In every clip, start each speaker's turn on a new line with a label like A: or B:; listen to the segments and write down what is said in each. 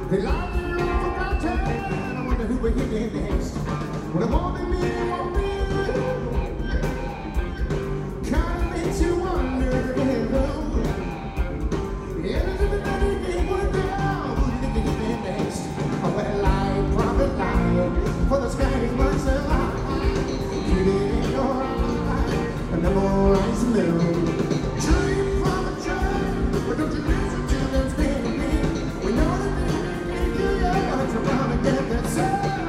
A: They lie there all about town. I wonder who will hit me next. When it won't be me, it won't be you. Kinda makes you wonder, hello. Every night they work out. Who do you think will hit me next? Oh, well, lie, probably lie. For the sky is much so high. You didn't know right. And the more I smell. Dream from a dream. But don't you listen to them speaking. We know that they make you young. But you're gonna get that sound.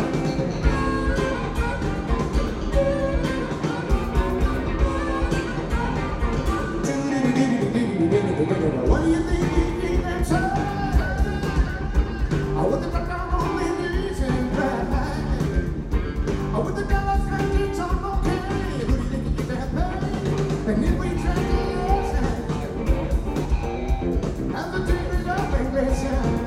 A: What do you think you think that's right? I want the doctor on my knees and cry. I want the dollar francs on okay. Who do you think you get that pay? And if we try to listen, as the tape is up and listen.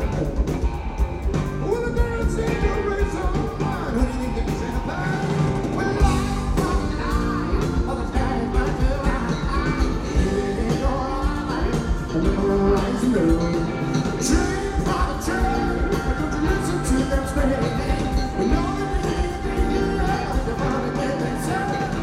A: Will the dance in the race on? Who do you think you get that pay? Well, life from the eye, all the sky is bright to high. It ain't your eye, and the moonlight's blue. Dream for the train, but don't you listen to them scream. We know that they you love, they're gonna get that sound.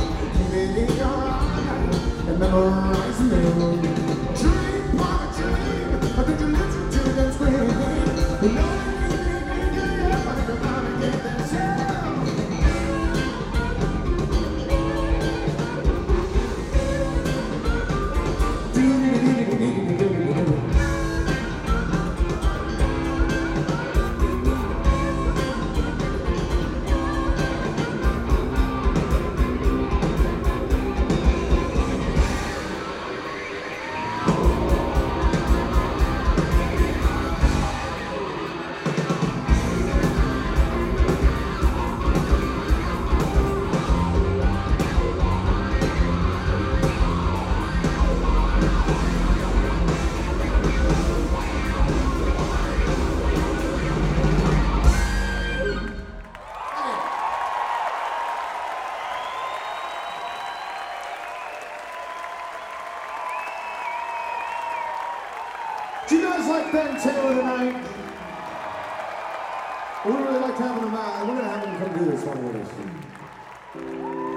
A: Memorize me. Dream, Do you guys like Ben Taylor tonight? We really like having him out. We're going to have him come do this one with us.